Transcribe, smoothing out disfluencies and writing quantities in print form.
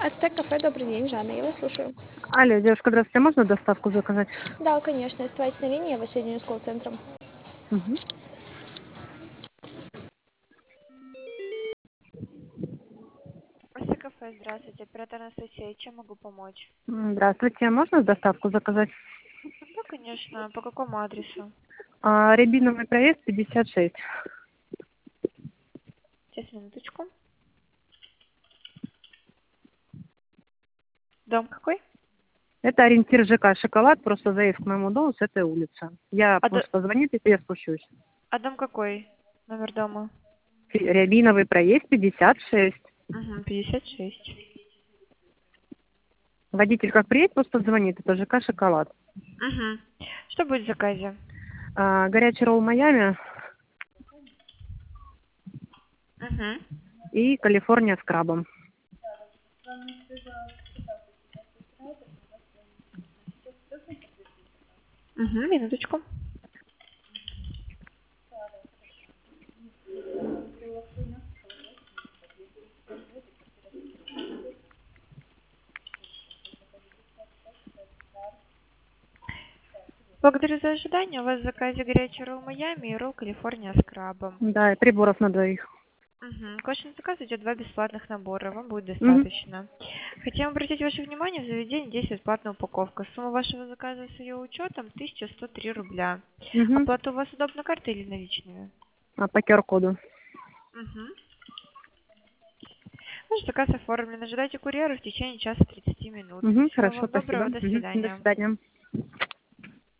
Ацтек кафе, добрый день, Жанна, я вас слушаю. Алло, девушка, здравствуйте, можно доставку заказать? Да, конечно, оставайтесь на линии, я вас соединю с колл-центром. Мгм. Просто кафе, здравствуйте. Оператор Анастасия, чем могу помочь? Здравствуйте, можно доставку заказать? Да, конечно. По какому адресу? Рябиновый проезд 56. Сейчас, минуточку. Дом какой? Это ориентир ЖК «Шоколад», просто заезд к моему дому с этой улицы. Я, А, может, позвонит, если я спущусь. дом какой? Номер дома? Рябиновый проезд 56. Угу, 56. Водитель как приедет, просто звонит, это ЖК «Шоколад». Угу. Что будет в заказе? Горячий ролл Майами Угу. и Калифорния с крабом. Угу, минуточку. Благодарю за ожидание. У вас в заказе горячий ролл Майами и ролл Калифорния с крабом. Да, и приборов на двоих. Угу. К вашему заказу идет 2 бесплатных набора. Вам будет Мгм. достаточно. Хотим обратить ваше внимание, в заведении действует платная упаковка. Сумма вашего заказа с ее учетом 1103 рубля. Мгм. Оплата у вас удобна картой или наличными? По QR-коду. Угу. Ваш заказ оформлен. Ожидайте курьера в течение часа 30 минут. Мгм. Всего Хорошо, вам доброго. спасибо. До Мгм. До свидания. свидания.